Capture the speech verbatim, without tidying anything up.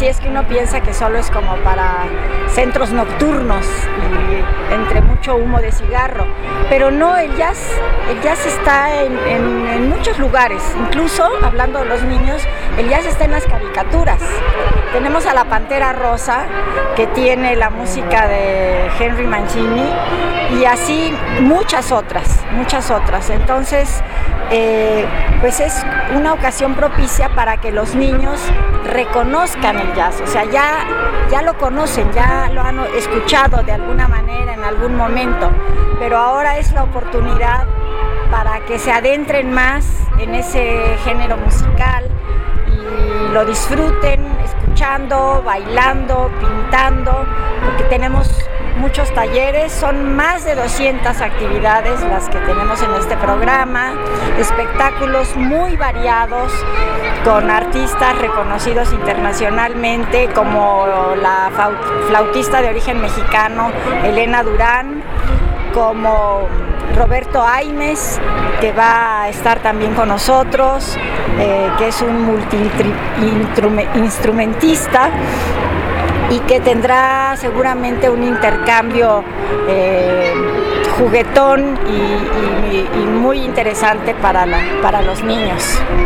así es que uno piensa que solo es como para centros nocturnos y entre mucho humo de cigarro, pero no, el jazz, el jazz está en, en, en muchos lugares, incluso hablando de los niños, el jazz está en las caricaturas. Tenemos a la Pantera Rosa, que tiene la música de Henry Mancini, y así muchas otras, muchas otras. Entonces, eh, pues es una ocasión propicia para que los niños reconozcan el jazz, o sea, ya, ya lo conocen, ya lo han escuchado de alguna manera en algún momento, pero ahora es la oportunidad para que se adentren más en ese género musical y lo disfruten escuchando, bailando, pintando, porque tenemos muchos talleres, son más de doscientas actividades las que tenemos en este programa, espectáculos muy variados con artistas reconocidos internacionalmente como la flautista de origen mexicano Elena Durán, como Roberto Aimes, que va a estar también con nosotros, eh, que es un multi-instrumentista y que tendrá seguramente un intercambio eh, juguetón y, y, y muy interesante para, la, para los niños.